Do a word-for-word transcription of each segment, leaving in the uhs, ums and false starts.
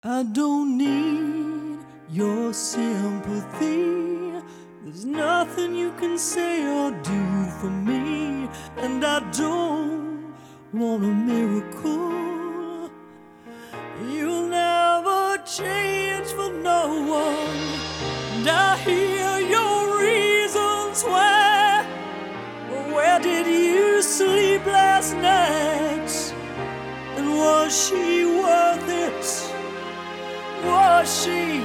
I don't need your sympathy. There's nothing you can say or do for me, and I don't want a miracle. You'll never change for no one, and I hear your reasons why. But where did you sleep last night? And was she worth it? Was she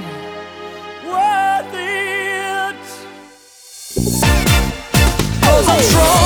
worth it? 'Cause I'm strong.